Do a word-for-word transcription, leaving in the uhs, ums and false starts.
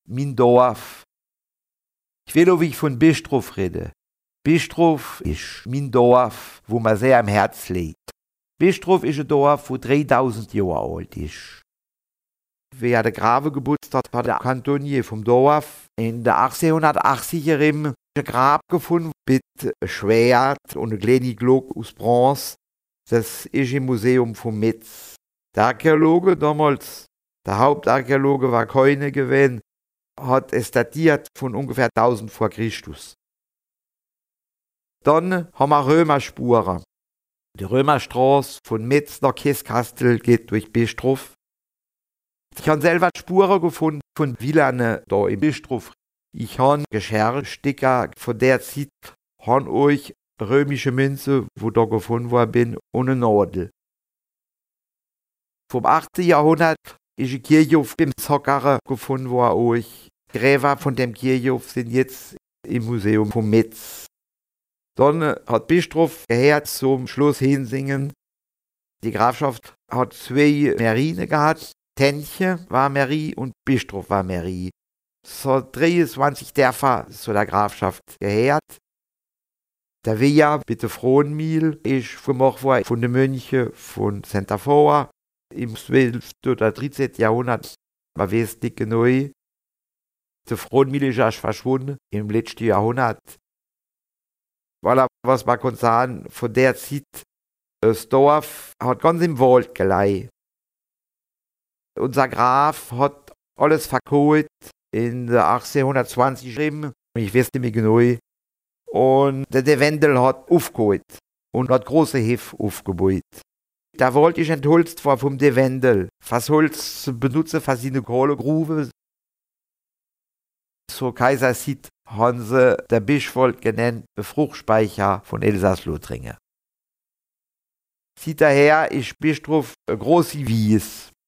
mein Dorf. Ich will auch, wie ich von Bistrof rede. Bistrof ist mein Dorf, wo man sehr am Herz liegt. Bistrof ist ein Dorf, wo dreitausend Jahre alt ist. Wer der Grave geputzt hat, hat der Kantonier vom Dorf in der achtzehnhundertachtziger ein Grab gefunden mit Schwert und einer kleinen Glocke aus Bronze. Das ist im Museum von Metz. Der Archäologe damals, der Hauptarchäologe war keine gewesen, hat es datiert von ungefähr tausend vor Christus. Dann haben wir Römerspuren. Die Römerstraße von Metz nach Kieskastel geht durch Bistrof. Ich habe selber Spuren gefunden von Villan da in Bistrof. Ich habe Geschirrstücke von der Zeit, habe euch römische Münze, wo da gefunden worden bin, und eine Nadel. Vom achten Jahrhundert ist ein Kirchhof im Zockere gefunden worden. Euch. Gräber von dem Kirchhof sind jetzt im Museum von Metz. Dann hat Bistrof gehört zum Schloss Hinsingen. Die Grafschaft hat zwei Marien gehabt. Tenche war Marie und Bistrof war Marie. So dreiundzwanzig Dörfer zu der Grafschaft gehört. Der Villa, bitte Frohnmil, ist gemacht worden von den Mönchen von Santa Foa im zwölften oder dreizehnten Jahrhundert. Man weiß nicht genau. Der Frohnmil ist erst verschwunden im letzten Jahrhundert. Voilà, was man kann sagen, von der Zeit, das Dorf hat ganz im Wald gelegen. Unser Graf hat alles verkauft in der achtzehnhundertzwanzig geschrieben, ich weiß nicht mehr genau. Und der De Wendel hat aufgeholt und hat große Höfe aufgebaut. Der Wald ist entholzt worden vom De Wendel. Das Holz benutzen für seine Kohlegruve. Zur Kaiserzeit haben sie der Bischwald genannt, Fruchtspeicher von Elsass-Lothringen. Seither ist Bistrof eine große Wies.